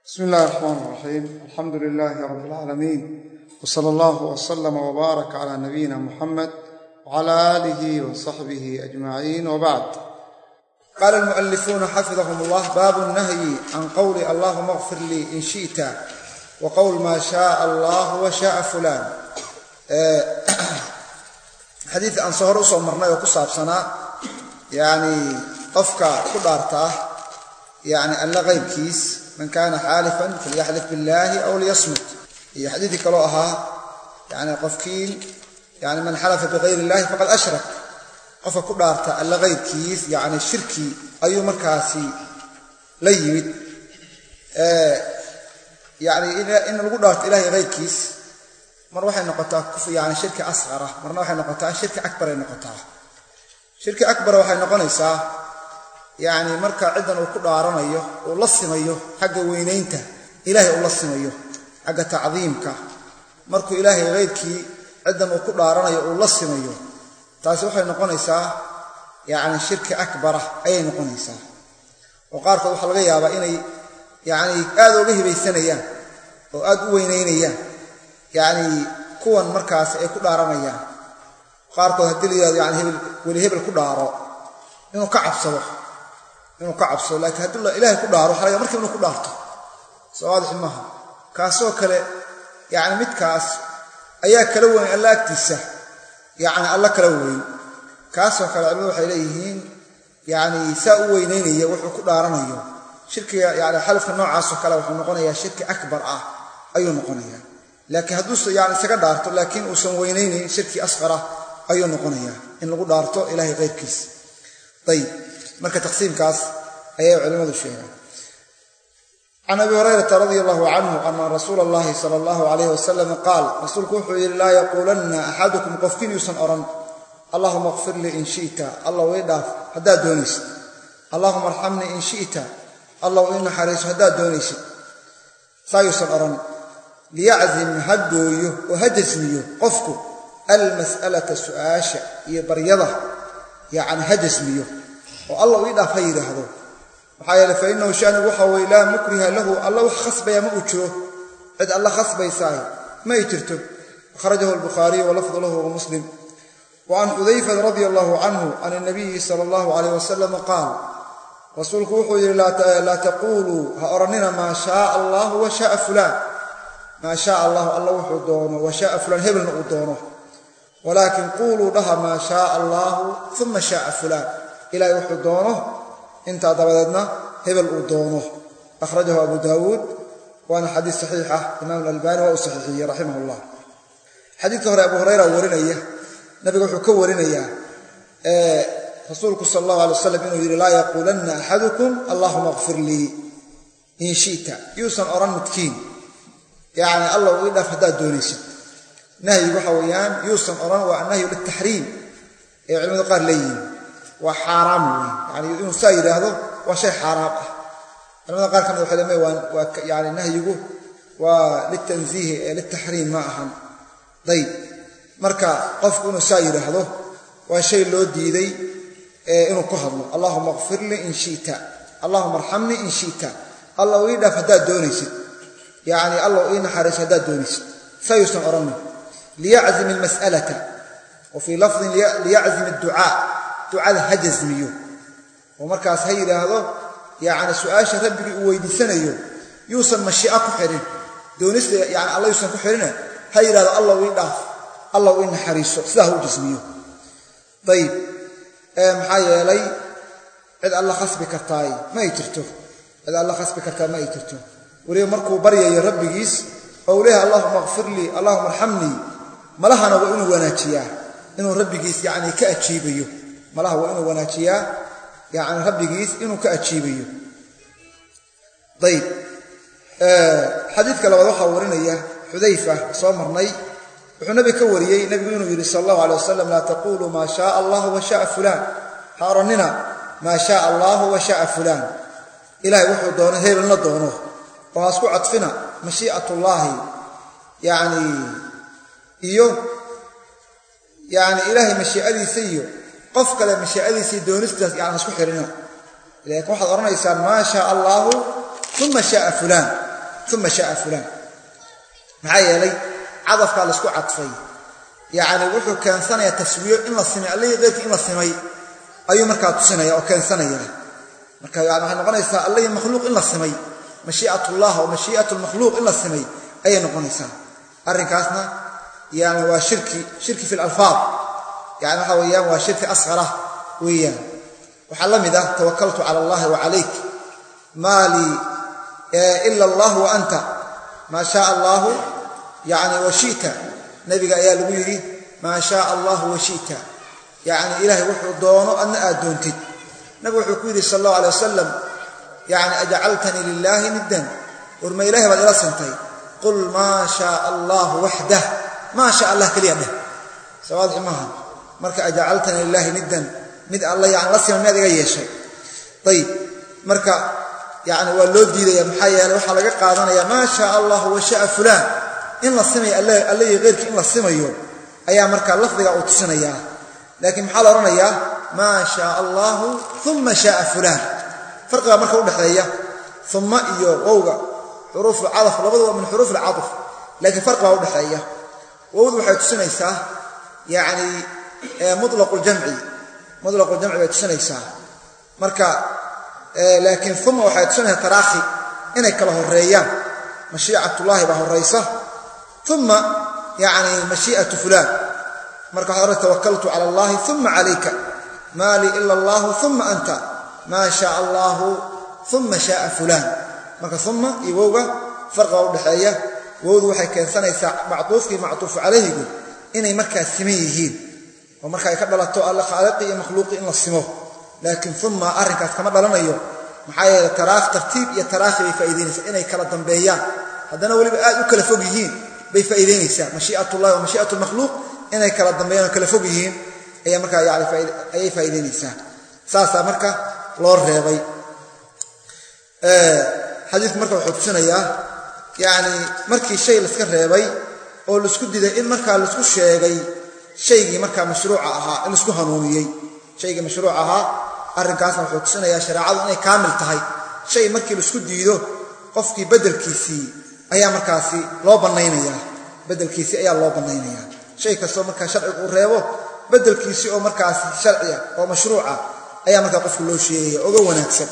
بسم الله الرحمن الرحيم الحمد لله رب العالمين وصلى الله وسلم وبارك على نبينا محمد وعلى آله وصحبه أجمعين وبعد. قال المؤلفون حفظهم الله: باب النهي عن قول اللهم اغفر لي إن شئت وقول ما شاء الله وشاء فلان. حديث أن صهر أصول مرنا وكصاب سنة يعني قفك كدارته يعني ألا غير كيس من كان حالفا فليحلف بالله أو ليصمت. هي حديث كلوها يعني قفكين يعني من حلف بغير الله فقد أشرك. قف كدارته ألا غير كيس يعني الشركي أي مركاسي ليمد يعني إن القدرة إلهي غير كيس مرة واحد نقطة كفر يعني شركة أصغر، مرة واحد نقطة شركة أكبر نقطة. شركة أكبر واحد نقطة يعني مركا عدنا وكدارنا أيه ولصنا أيه حق وينينته إلهي ولصنا أيه حق تعظيمك مركو إلهي غيرك عدنا وكدارنا أيه ولصنا أيه تاسوح نقطة يعني شركة أكبر أي نقطة. وقارك وحل غيابا إني يعني آذوا به بيسنيا وآذوا وينينيا يعني كون مركز أي كدارنا قارك هدلي يعني هبل ولي هبل كدارة إنه كعب صباح إنه كعب صو لكن هدول الله إلهي كداره حلا مركب إنه كدارته سواضح معها كاسو كله يعني متكاس أيها كلوين الله اكتسه يعني الله كلوين كاسو كله عملوا حليهين يعني ساوينين يوحوا كدارنا يوم شركة يعني حلف النوع عاسو كله وحنقولنا يا شركة أكبر أيون نقولنا لكن هدوس يعني سكدارته لكن وسوينين شركة أصغر أيون نقولنا إن القدارته إلهي غير كيس. طيب مركز تقسيم كاس أي علماء الشيخ. عن أبي هريرة رضي الله عنه أن رسول الله صلى الله عليه وسلم قال: رسول كوحي لا يقولن أحدكم قفكين يسن أرن اللهم اغفر لي إن شئت الله ويداف هدا دونيس اللهم ارحمني إن شئت الله وإن حريص هدا دونيس سايسن أرن ليعزم هدويه وهجزنيه قفكو المسألة سؤاشة يبريضه يعني هجزنيه والله ويدا خير هذا وحيل فإنه شأن وحوي لا مكره له الله خصب يا مؤجره عد الله خصب يساي ما يترتب. خرجه البخاري ولفظ له ومسلم. وعن حذيفة رضي الله عنه عن النبي صلى الله عليه وسلم قال: رسولك وحوي لا تقولوا هأرننا ما شاء الله وشاء فلان ما شاء الله الله وحدونه وشاء فلان هبل نقدونه ولكن قولوا لها ما شاء الله ثم شاء فلان إلى يحدونه انت ضبطنا هبل ودونه. أخرجه أبو داود وأنا حديث صحيحة إمام الألباني وصحيحه رحمه الله. حديث أبو هريرة ورنيه نبي حكى ورنيه رسولك صلى الله عليه وسلم إنه لا يقولن أحدكم اللهم اغفر لي إن شئت يوسن أرن متكين يعني الله وإذا فدا دونيس نهي وحويان يوسن أرن والنهي للتحريم علم قال لين وحرام يعني إنه ساير هذا وشيء حرام. لما قال كم الحلماء يعني نهيه وللتنزيه للتحريم ما أهم. طيب مركا قف إنه ساير هذا وشيء لو ديدي إنه كهض اللهم اغفر لي إن شئت اللهم ارحمني إن شئت الله ويدا فدا دونيس يعني الله وإن حرس هدا دونيس سيسن أرمي ليعزم المسألة وفي لفظ ليعزم الدعاء دعاء هجزميو ومركز هيدا هذا يعني سؤال ربي ويدسنيو يوصل مشيئة كحرين دونيس يعني الله يوصل كحرين هيدا الله ويداف الله وإن حريص سله جسميو. طيب محايا لي إذا الله خصبك كرتاي ما يترته إذا الله خصبك كرتاي ما يترته وليه مركو بريا يا ربي جيس أوليها اللهم اغفر لي اللهم ارحمني ملهنا وإنه وناتياه إنه ربي جيس يعني كأتشيبيو ملها وإنه وناتياه يعني ربي جيس إنه كأتشيبيو. طيب حديث كلا وضوحة ورنية حذيفة صامرني وحنبي كوريي نبي يقول صلى الله عليه وسلم لا تقولوا ما شاء الله وشاء فلان حارننا ما شاء الله وشاء فلان إلهي وحو دونه هيبلنا دونه وهاسكو عطفنا مشيئة الله يعني يعني إلهي مشيئة سيئو قفك لمشيئة سيئ دونستاس يعني هاسكو حرنا لكن واحد أرنا يسان ما شاء الله ثم شاء فلان ثم شاء فلان معايا لي عطف قال اسكو عطفي يعني وحو كان سنه تسويه ان السماء الله غيرك ان السماء ايو marka tusinaya oo keensanaya marka yani waxa noqonaysa Allah makhluuq in la samay mashii'atullah wa mashii'atul makhluuq in la samay ay noqonaysa arrinkaasna yani waa shirki fil alfaaz yani waxa weeyaan waa shirki asghara weeyaan waxa lamida tawakkaltu ala Allah wa alayk mali illa Allah wa anta ma sha Allah yani wa shi'ta nabiga ayaa lagu yiri ma sha Allah wa shi'ta يعني إلهي وحو دونه أن أدونتد نبي وحو كيري صلى الله عليه وسلم يعني أجعلتني لله ندا ورما إلهي بعد إله سنتي قل ما شاء الله وحده ما شاء الله كليبه سواد إماها مركا أجعلتني لله ندا مد الله يعني لسنا من هذا أي شيء طيب مركا يعني واللود دي يا محيا لو حلقة قادنا يا ما شاء الله وشاء فلان إن الله سمي الله غيرك إن الله سمي يوم أيام مركا لفظة أو تسنيا لكن محل رنيا ما شاء الله ثم شاء فلان فرق مركه ودخيا ثم iyo wowga حروف العطف labadaba من حروف العطف لكن فرق ودخيا wowdu waxay tusinaysaa يعني مطلق الجمع way tusinaysaa marka laakiin ثم waxay tusinaysaa taraakhi inay kala horeeyaan mashii'atullah ba horeysa ثم يعني مشيئة فلان marka hore tawakkaltu ala Allah thumma alayka mali illa Allah thumma anta ma sha Allah thumma shaa fulan marka thumma iwowga farqa u dhaxeeya wowdu waxay keensanaysaa mactuufki mactuuf alayhi inay markaa siman yihiin oo marka ay ka dhalato alla khaaliqi iyo makhluuqi in la simo laakiin thumma arrinkaas kama dhalanayo maxaa yeelay taraakh tartiib iyo taraakh ay faa'iideynaysaa inay kala dambeeyaan haddana waliba aad u kala fog yihiin bay faa'iideynaysaa mashii'atullah wa mashii'atul makhluuq inay kala dambeeyaan kala fog yihiin ayaa marka ay faa'iideynaysaa saasa marka loo reebay xadiis marka wuxuu tusinayaa yani markii shay la iska reebay oo la isku diiday in marka la isku sheegay shaygii marka mashruuca ahaa in isku hanuuniyay shaygii mashruuca ahaa arrinkaasna wuxuu tusinayaa shariicadu inay kaamil tahay shay markii la isku diido qofkii bedelkiisii ayaa markaasi loo banaynayaa bedelkiisii ayaa loo banaynayaa shay kasto marka sharcigu uu reebo bedelkiisii oo markaas sharciya oo mashruuca ayaa marka qofku loo sheegay oo wanaagsan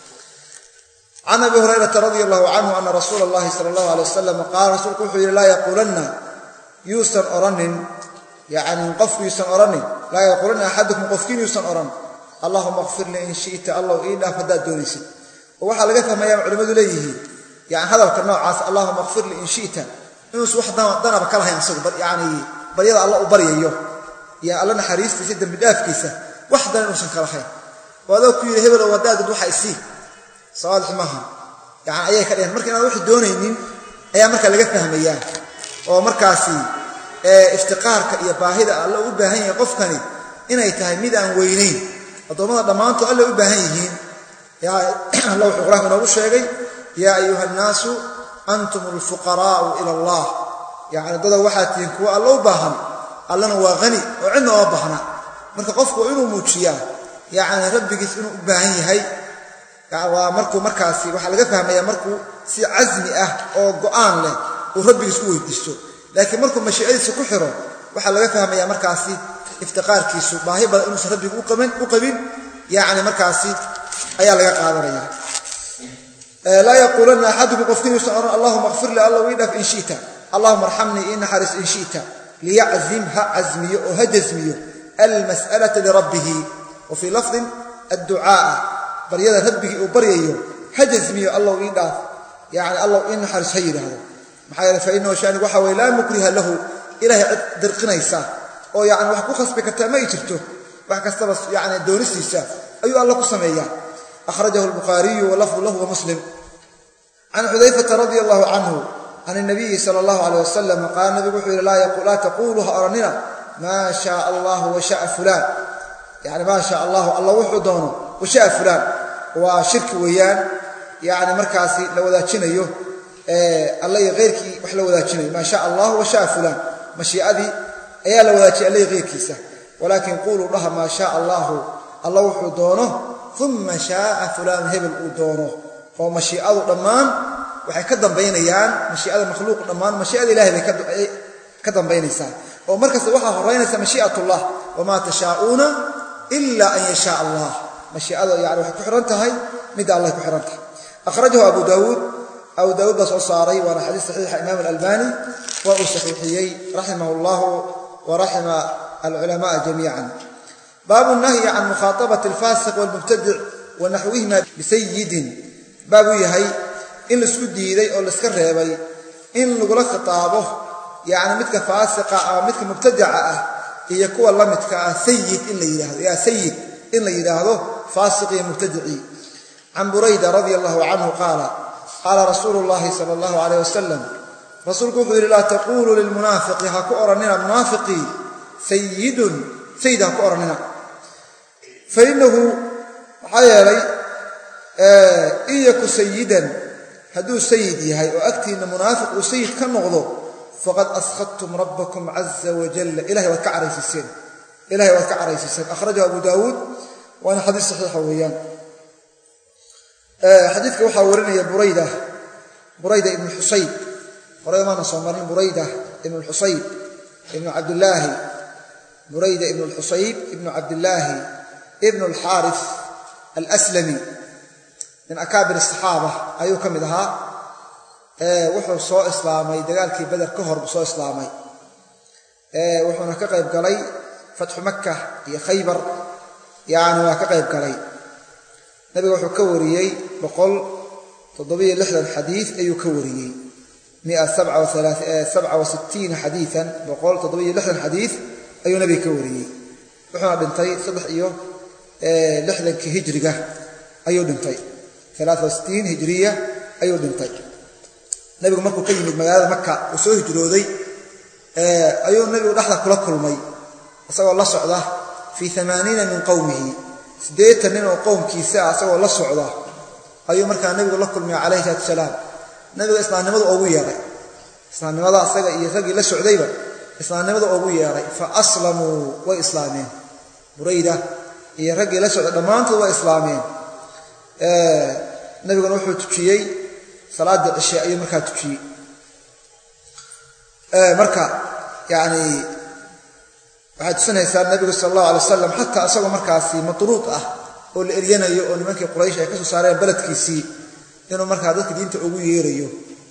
عن أبي هريرة رضي الله عنه أن رسول الله صلى الله عليه وسلم قال رسولك وحي لا يقولن يوسن أرن يعني قف يوسن أرن لا يقولن أحدكم قفكين يوسن أرن اللهم اغفر لي إن شئت الله إلا فداد دونيسي ووحا لقفها ما يعلم ليه يعني هذا الكنوع عاس اللهم اغفر لي إن شئت إنس واحد دانا بكالها ينصر يعني بريض الله وبري أيوه يا الله نحريس جدا بداف كيسة واحدة نوسن كالخير وهذا كير هبل وداد دوحا يسيه صالح معها يعني أيه كلام مركنا روح دونين أيه مركا لقى فهميان أو مركاسي افتقار كأي باهدة الله أباهين يقفكني إن يتهميد عن وينين الضمان ضمانته الله أباهين يا الله حقراه من أبو الشيء يا أيها الناس أنتم الفقراء إلى الله يعني ضد واحد ينكوا الله أباهم الله هو غني وعندنا أباهنا مركا قفكوا إنه موتشيا يعني ربك إنه أباهين هاي markuu markaasi waxa laga fahmayaa markuu si azmi ah oo go'aan leh uu rabbigiis u weydiisto laakiin markuu mashiicadiisa ku xiro waxa laga fahmayaa markaasi iftiqaarkiisu baahi badan inuu rabbigu u qabin yaani markaasi ayaa laga qaadanaya la yaquluna ahadukum qafkin yusara allahumma ighfir li allah wa in shi'ta allahumma arhamni in haris in shi'ta liya'zimha azmiyo wa hajazmiyo al mas'alata li rabbih wa fi lafdh ad-du'a بريده ربي وبرييه حجزمي الله يداف يعني الله ان حرس هيرهdo maxay faa'iino shaan waxa way la mukriha lahu ilaahi dirqinaysa oo yaani wax ku khasbi kartaa ma jirto wax kasta bas yaani doonistiisa ayu Allah ku sameeyaa akhrajahu al-bukhari wa lafdhu lahu wa muslim an hudayfa radiyallahu anhu an an-nabi sallallahu alayhi wasallam qala nabi wuxuu la yaqul la taquluha aranina ma sha Allah wa sha fulan يعني ما شاء الله الله وحده دونه وشاء فلان وشرك ويان يعني مركاسي لو ذاكينيو الله غيركي wax la wadaajinayo ما شاء الله وشاء فلان مشيئتي ayaa la wadaajiyay الله غيرkiisa ولكن قولوا لها ما شاء الله الله وحده دونه ثم شاء فلان هبل ودونه oo mashiicadu dhamaan waxay ka dambaynayaan mashii'ada makhluuq dhammaan mashii'ada ilaahay bay ka dambaynaysaa oo markasta waxaa horeynaysa mashii'atullah wamaa tashaa'uuna ila an yashaa allah mashii'ada yani waxay ku xiran tahay midda allah ku xiran tahay akhrajahu abu daawuud baa soo saaray waana xadiis saxiixa imaam alalbani waa uu saxiixiyey raximahu allahu wa raxima alculamaaa jamiican baabu nahyi can mukhaatabati alfaasiq walmubtadic wa naxwihima bisayidin baabuu yahay in laisku diiday oo laiska reebay in lagula khitaabo yani midka faasiqa ama midka mubtadica ah iyo kuwa la midka ah sayid in la yidhaahdo yaa sayid in la yidhaahdo faasiqi iyo mubtadicii can burayda radia allahu canhu qaala rasuulu llahi sala allahu calayh wasalam rasuulku wuxuu yidhi laa taquuluu lilmunaafiqi ha ku odhanina munaafiqii sayidun sayid ha ku odhanina fainahu maxaa yeelay in yaku sayidan hadduu sayid yahay oo agtiinna munaafiq uu sayid ka noqdo faqad askhadtum rabbakum caza wajalla ilahay waad ka caraysiiseen akhrajahu abu daawuud waana xadiis saxiixa weeyaan xadiidka waxaa warinaya burayda ibnu xusayb horey maana soo marin burayda ibnu xusayb ibnu cabdillaahi burayda ibnu lxusayb ibnu cabdillaahi ibnu alxaaris alaslami min akaabir asaxaaba ayuu ka mid ahaa wuxuu soo islaamay dagaalkii beder ka hor buu soo islaamay wuxuuna ka qayb galay fatxu maka iyo khaybar yani waa ka qayb galay nabiga wuxuu ka wariyey 167 xadiis ayuu ka wariyey 167 xadiian 167 xadiis ayuu nabiga ka wariyey wuxuuna dhintay 63 hijriga ayuu dhintay 63 hijriya ayuu dhintay nabigu markuu ka yimid magaalada maka uu soo hijrooday ayuu nabigu dhaxda kula kulmay isagoo la socda fi 80 min qawmihi 80 nin oo qowmkiisa asagoo la socda ayuu markaa nabigu la kulmay calayhi salaam nabiga islaamnimadu ugu yeeray islaamnimada asaga iyo ragii la socdayba islaamnimadu ugu yeeray fa aslamu wa islaameen burayda iyo ragii la socda dhamaantood waa islaameen nabiguna wuxuu tujiyey salaada cisha ayuu markaa tujiyey marka yani waxay tusinaysaa nabigu sallallahu alayhi wasallam xataa asagoo markaasi matruud ah oo la eryanayo oo nimankii quraysh ay ka soo saareen baladkiisii inuu markaa dadka diinta ugu yeerayo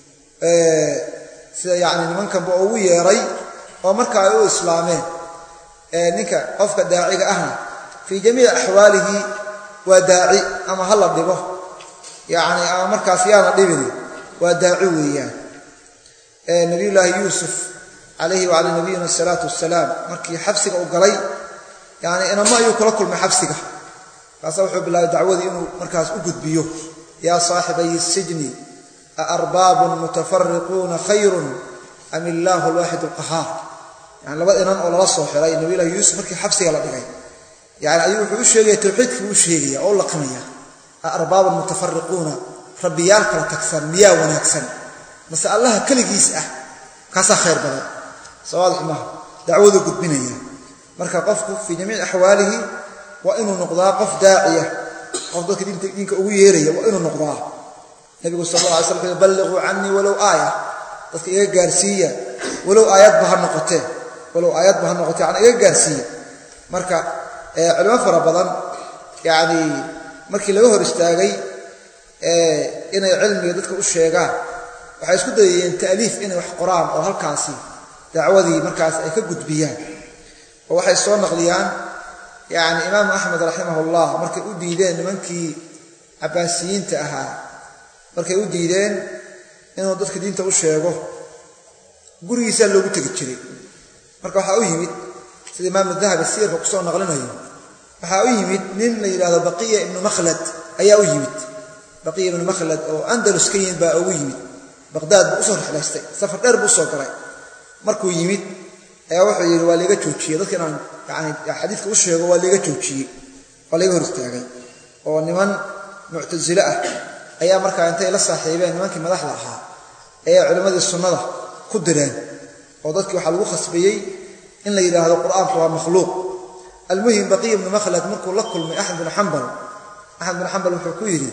sida yani nimankanba ugu yeeray oo markaa ay u islaameen ninka qofka daaciga ahna fii jamiici axwaalihi waa daaci ama hala dhibo yani ama markaas yaana dhibini waa daaci weeyaan nabiyullaahi yuusuf calayhi wacala nabiyina asalaatu wassalaam markii xabsiga u galay yani inama ayuu kula kulmay xabsiga kaasa wuxuu bilaabay dacwadii inuu markaas u gudbiyo yaa saaxibayi sijni aarbaabun mutafariquuna khayrun am illaahu alwaaxid alqahaar yani laba inan oo lala soo xiray nabiyullaahi yuusuf markii xabsiga la dhigay yani ayuu wuxuu u sheegaya tawxiidkii u sheegaya oo laqimaya aarbaabun mutafariquuna rabbiyaal kala tagsan miyaa wanaagsan mase allaha keligiis ah kaasaa khayr badan sawaadix maaha dacwadu gudbinaya marka qofku fii jamiici axwaalihi waa inuu noqdaa qof daaciya qof dadka diinka ugu yeeraya waa inuu noqdaa nabigu sal alla alay slam balliquu canii walow aaya dadka iga gaarsiiya walow aayadba ha noqotee yani iga gaarsiiya marka culimo fara badan yani markii laga hor istaagay inay cilmiga dadka u sheegaan waxay isku dayayeen ta'liif inay wax qoraan oo halkaasi dacwadii markaas ay ka gudbiyaan oo waxay soo naqliyaan yani imaam axmed raximahullah markay u diideen nimankii cabaasiyiinta ahaa markay u diideen inuu dadka diinta u sheego gurigiisaa loogu tegi jiray marka waxaa u yimid sida imaam dahabi siirka kusoo naqlinayo waxaa u yimid nin la yidhahdo baqiya ibnu makhlad ayaa u yimid baqiya ibnu makhlad oo andalus ka yimid baa ugu yimid baqdaad buu usoo rixlaystay safar dheer buu usoo galay markuu yimid ayaa wuxuu yidhi waa liiga joojiyey dadka inaan yani xadiidka u sheego waa liiga joojiyey waa layga hor istaagay oo niman muctasile ah ayaa markaa intay la saaxiibeen nimankii madaxda ahaa ayaa culimmadii sunnada ku direen oo dadkii waxaa lagu khasbayey in la yidhaahdo qur'aanku waa makhluuq almuhim baqiya ibnu makhlad markuu la kulmay axmed binu xambal wuxuu ku yidhi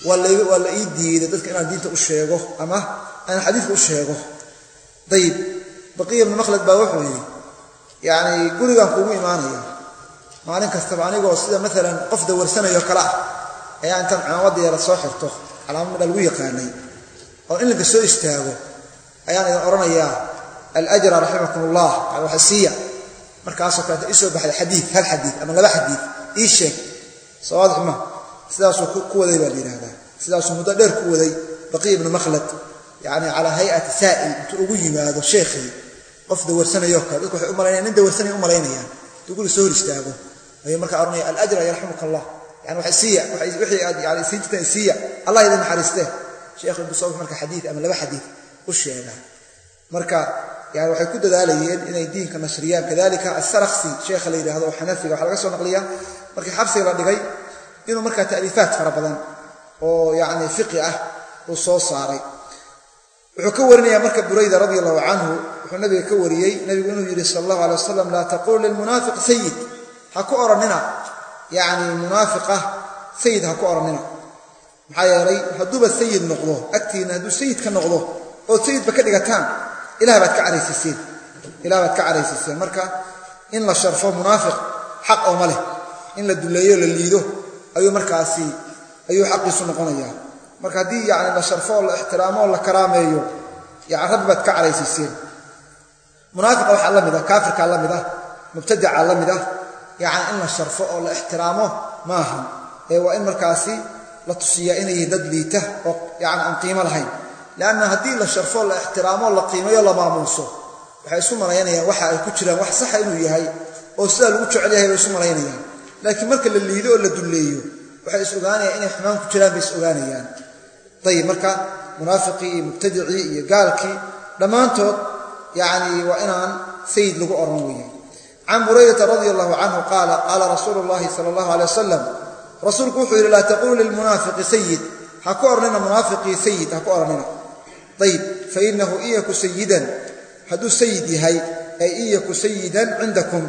wala ii diiday dadka inaan diinta u sheego ama aan xadiiska u sheego dayib baqiy ibn makhlad baa wuxuu yiri yaani gurigan kugu iimaanaya maalin kasta anigoo sida maalan qof dawarsanayo kala ayaa inta caawadii la soo xirto calaamad lagu yaqaanay oo in laga soo istaago ayaan idin oranayaa al-ajra rahimakumullah ala hasiya markaas oo kale isoo baxay xadiis hal xadiis ama laba xadiis ii sheeg sawaadix ma sidaas ku waday baa yiraahdaa sidaas muddo dheer ku waday baqiy ibn makhlad yaani ala hay'at sa'il intuu ugu yimaado sheekhi qof dawarsanayo kale dadku waxay u maleynayaan in dawarsanayo u maleynayaan tuqul soo istaago ay marka oranaya al-ajra yarhamukallah يعني وحي يعني سيجتين الله يدين حريسته شيخ البصوف مركا حديث أما لبا حديث وشينا مركا يعني وحي كود ذاليين إن يدين كنشريان كذلك السرخسي شيخ اللي هذا وحنفي وحلقة سوى نقلية مركا حبسي رادقي إنه مركا تأليفات فربضا ويعني فقئة وصوص صاري وحكورني مركا بريدة رضي الله عنه وحنبي كوريي نبي يقول صلى الله عليه وسلم لا تقول للمنافق سيد حكو أرننا يعني منافقة سيد هكو أرننا محايري هدوب السيد نقضوه أكتينا هدو السيد كان نقضوه أو السيد بكدقتان إله باتك عريس السيد إله باتك عريس السيد مركا إن لا شرفه منافق حق أو مله إن لا دليو لليدو أيو مركا السيد أيو حق يسنقون إياه مركا دي يعني لا شرفه ولا احترامه ولا كرامه أيو يعني رب باتك عريس السيد منافق وح الله مذا كافر كالله مذا مبتدع الله مذا يعني إن الشرفه ولا احترامه ما هم وإن مركاسي لا تصيا إنه يدد ليته يعني عن قيمة لهين لأن هدي الشرفه ولا احترامه ولا قيمة ولا ماموسه وحيسو مريانيا وحا الكتشرة وح صح إنه يهي وسأل وجه عليها ويسو مريانيا لكن مركا اللي يدو ولا دليو وحيسو غانيا إنه حمام كتشرة بيسو غانيا طيب مركا منافقي مبتدعي قالكي لما أنتو يعني وإنان سيد لقو أرنوية عن بريدة رضي الله عنه قال رسول الله صلى الله عليه وسلم رسول كوحي لا تقول للمنافق سيد حكو أرننا منافقي سيد حكو أرننا طيب فإنه إيك سيدا هدو سيدي هاي أي إيك سيدا عندكم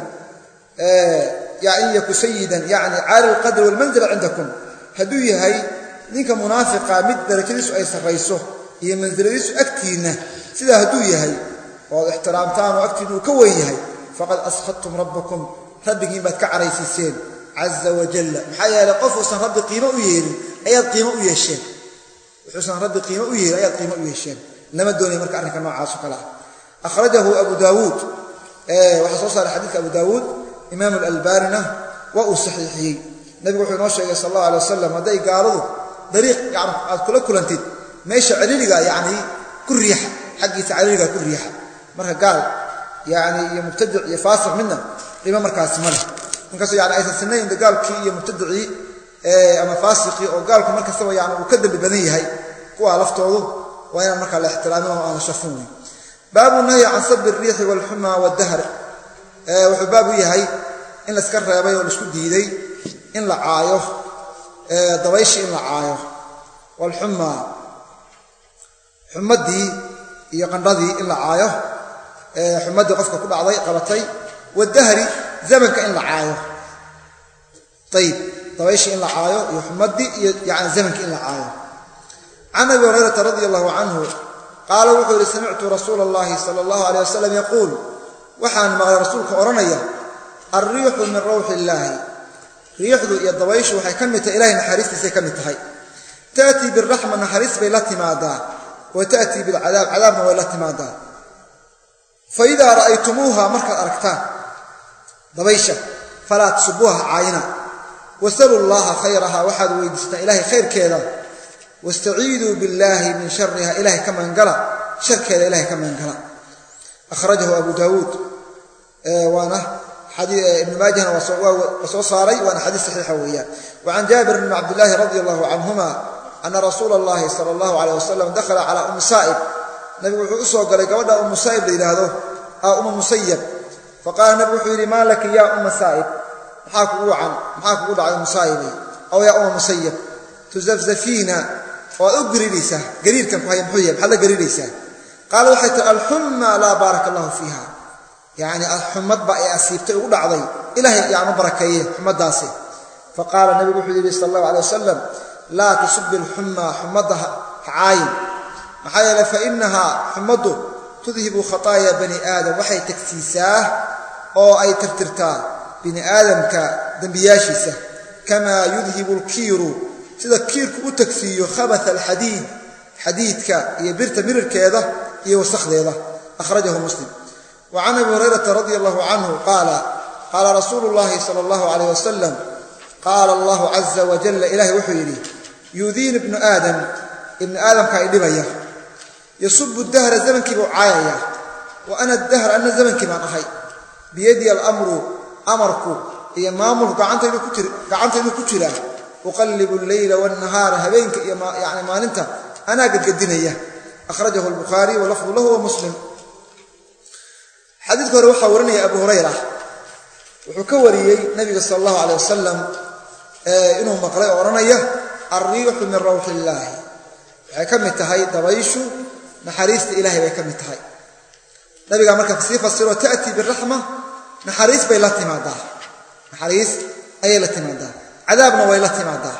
يعني إيك سيدا يعني عالي القدر والمنزل عندكم هدو هاي نيك منافقة مدر كدس أي سريسه هي منزلتس أكتينه سيدا هدو هاي واحترامتان وأكتين وكوي هاي فقد أسخطتم ربكم ربكم بتكعري سيسين عز وجل محيا لقف وسن رب قيمة ويهل أيض قيمة ويهشين وحسن رب قيمة ويهل أيض قيمة ويهشين لما الدنيا مركع عنك نوع عاصق الله أخرجه أبو داود وحصوص على حديث أبو داود إمام الألبانة وأصحيحي نبي وحي نوشي صلى الله عليه وسلم هذا قارضه طريق يعني كل أنتد ماشي عليلقى يعني كل ريحة حقي تعليلقى كل ريحة مركا قال يعني مبتدع يفاسق منا قيمة مركز ماله إنكسو يعني أيضا سنين ده قال كي مبتدعي أما فاسقي أو قال كي مركز سوى يعني وكذب ببنيه هاي كوا لفتوضه وأنا مركز الاحترامه وأنا شافوني باب النهي عن سب الريح والحمى والدهر وحبابه هاي إن لسكر يا بي والسكود ديدي إن لعايه ضويش إن لعايه والحمى حمدي يقنرضي إن لعايه حمد قفك كل عضي قبطي والدهري زمنك إن لعايه طيب طويش إن لعايه يحمدي يعني زمنك إن لعايه عن أبي هريرة رضي الله عنه قال وحول سمعت رسول الله صلى الله عليه وسلم يقول وحان مع رسولك أرنيا الريح من روح الله ريح ذو الضويش وحي كمت إلهي نحريس سيكمت هاي تأتي بالرحمة نحريس بيلاتي مادا وتأتي بالعذاب عذابنا ويلاتي مادا فإذا رأيتموها مركا أركتان ضبيشة فلا تصبوها عاينا واسألوا الله خيرها وحد ويدسنا إلهي خير كذا واستعيذوا بالله من شرها إلهي كما انقلع شر كذا إلهي كما انقلع أخرجه أبو داود وانا حديث ابن ماجه وصوصاري وانا حديث صحيح وياه وعن جابر بن عبد الله رضي الله عنهما أن رسول الله صلى الله عليه وسلم دخل على أم سائب نبي وحو قال قودا أم سائب ليلهدو أم مسيب فقال نبي وحو ما لك يا أم سائب محاكو على أم سائب أو يا أم مسيب تزفزفين وأقري ليسا قرير كان فهي محيب حدا قرير ليسا قالوا حتى الحمى لا بارك الله فيها يعني الحمد بقى أسيبته يقول عضي إلهي يعني بركيه حمد داسي فقال النبي صلى الله عليه وسلم laa tasubbi alxumma xummadda hacaayin maxaa yeele fa innahaa xummaddu tudhibu khataaya bani aadam waxay tagsiisaa oo ay tirtirtaa bini aadamka dembiyaashiisa kamaa yudhibu alkiiru sida kiirku u tagsiiyo khabatha alxadiid xadiidka iyo birta mirirkeeda iyo wasakhdeeda akhrajahu muslim wa can abi hurayrata radia allahu canhu qaala rasuulu llahi sala allahu calayh wasalam qaala allahu caza wajalla ilaahay wuxuu yidhi yuudiini ibnu aadamka ay dhibaya yasubu dahra zamankii buu caayaya wa ana dahr anna zamankii baan ahay biyadii alamru amarku iyo maamulku gacantaydu ku jira uqallibu alleyla waannahaara habeenka iyo yani maalinta anaa gadgadinaya akhrajahu albukhaariy walafdu lahu wa muslim xadiidka hore waxaa warinaya abu hurayra wuxuu ka wariyey nabiga sala allahu calayh wasalam inuu maqlay oo odhanaya alriixu min rawxi illaahi waxay ka mid tahay dabayshu naxariista ilaahay bay ka mid tahay nabigaa markaa sii fasiro ta'tii biraxma naxariis bay la timaadaa naxariis ayay la timaadaa cadaabna way la timaadaa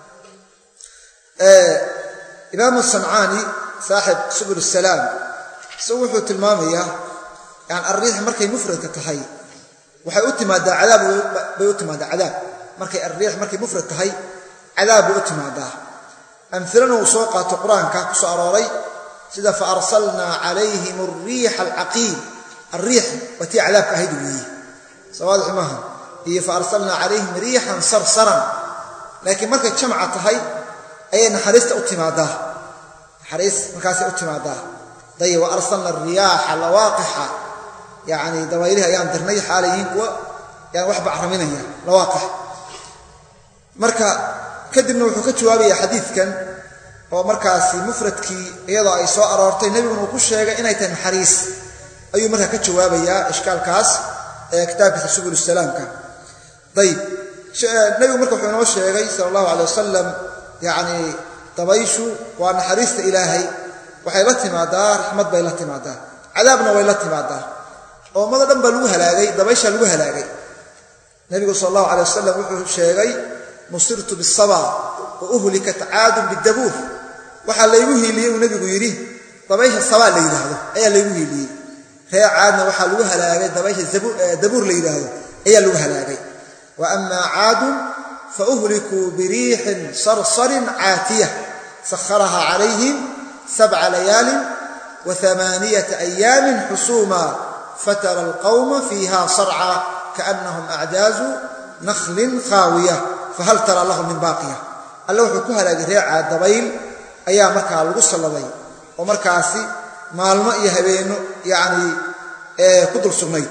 imaamu sancaani saaxib subul salaam isagu wuxuu tilmaamayaa yani alriix markay mufradka tahay waxay u timaadaa cadaab bay u timaadaa cadaab markay alriix markay mufrad tahay cadaab bay u timaadaa amhilana uu soo qaato qur-aanka ku soo arooray sida fa arsalnaa calayhim alriixa alcaqiim alriix waa tii cadaabka ahayd weeye sawaadix maaha iyo fa arsalnaa calayhim riixan sarsaran laakiin markay jamca tahay ayay naxariista u timaadaa naxariis markaasay u timaadaa day wa arsalna alriyaaxa lawaaqixa yacni dabaylihi ayaan dirnay xaalayihiin kuwa yani wax bacraminaya lawaaqix marka kadibna wuxuu ka jawaabaya xadiidkan oo markaasi mufradkii iyadoo ay soo aroortay nebiguna uu ku sheegay inay tahay naxariis ayuu markaa ka jawaabayaa ishkaalkaas ee kitaabkiisa subul salaamka dayib nebigu marka wuxuu inoo sheegay sala allahu calay wasalam yacni dabayshu waa naxariista ilaahay waxay la timaadaa raxmad bay la timaadaa cadaabna way la timaadaa oo ummado dhan baa lagu halaagay dabayshaa lagu halaagay nebigu sala allahu calay wasalam wuxuu sheegay nusirtu bisaba wa uhlikat caadun bidabuur waxaa laygu hiiliyey uu nebigu yidhi dabaysha sabaa la yidhaahdo ayaa laygu hiiliyey ree caadna waxaa lagu halaagay dabaysha dabuur la yidhaahdo ayaa lagu halaagay wa amaa caadun fa uhlikuu biriixin sarsarin caatiya sakharahaa calayhim 7 layaalin wa 8 ayaamin xusuuma fatara alqawma fiiha sarca kaannahum acjaazu nakhlin khaawiya fahal tara lahum min baaqiya alle wuxuu ku halaagay ree caad dabayl ayaa markaa lagu salladay oo markaasi maalmo iyo habeenno yacni ku dul sugnayd